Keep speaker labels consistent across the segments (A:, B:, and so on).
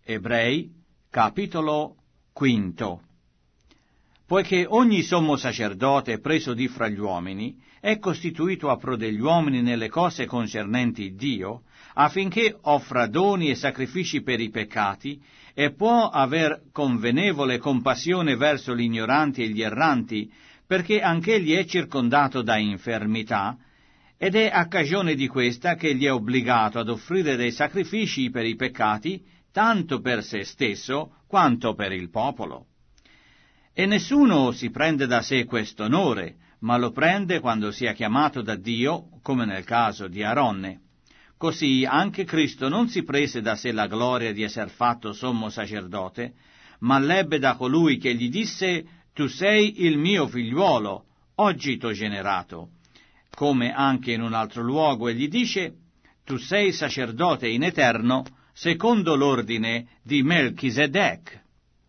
A: Ebrei, capitolo 5. Poiché ogni sommo sacerdote preso di fra gli uomini è costituito a pro degli uomini nelle cose concernenti Dio, affinché offra doni e sacrifici per i peccati, e può aver convenevole compassione verso gli ignoranti e gli erranti, perché anch'egli è circondato da infermità, ed è a cagione di questa che gli è obbligato ad offrire dei sacrifici per i peccati, tanto per se stesso quanto per il popolo. E nessuno si prende da sé quest'onore, ma lo prende quando sia chiamato da Dio, come nel caso di Aronne. Così anche Cristo non si prese da sé la gloria di esser fatto sommo sacerdote, ma l'ebbe da colui che gli disse: «Tu sei il mio figliuolo, oggi t'ho generato». Come anche in un altro luogo egli dice: «Tu sei sacerdote in eterno, secondo l'ordine di Melchisedec»,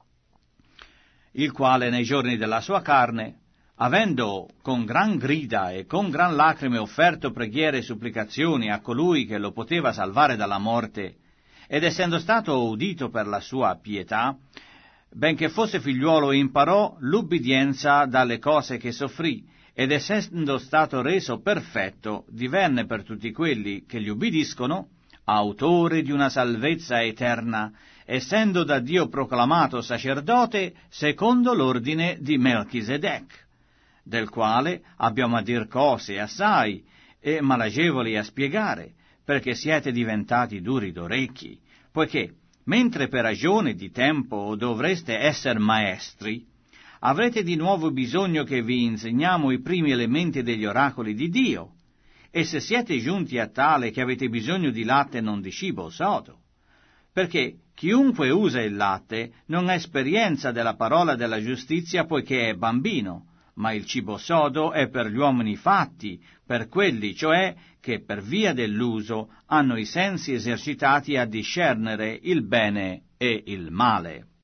A: il quale nei giorni della sua carne, avendo con gran grida e con gran lacrime offerto preghiere e supplicazioni a colui che lo poteva salvare dalla morte, ed essendo stato udito per la sua pietà, benché fosse figliuolo, imparò l'ubbidienza dalle cose che soffrì, ed essendo stato reso perfetto, divenne per tutti quelli che gli ubbidiscono autore di una salvezza eterna, essendo da Dio proclamato sacerdote secondo l'ordine di Melchisedec, del quale abbiamo a dir cose assai e malagevoli a spiegare, perché siete diventati duri d'orecchi, poiché, mentre per ragione di tempo dovreste esser maestri, avrete di nuovo bisogno che vi insegniamo i primi elementi degli oracoli di Dio, e se siete giunti a tale che avete bisogno di latte e non di cibo sodo, perché chiunque usa il latte non ha esperienza della parola della giustizia, poiché è bambino, ma il cibo sodo è per gli uomini fatti, per quelli, cioè, che per via dell'uso hanno i sensi esercitati a discernere il bene e il male.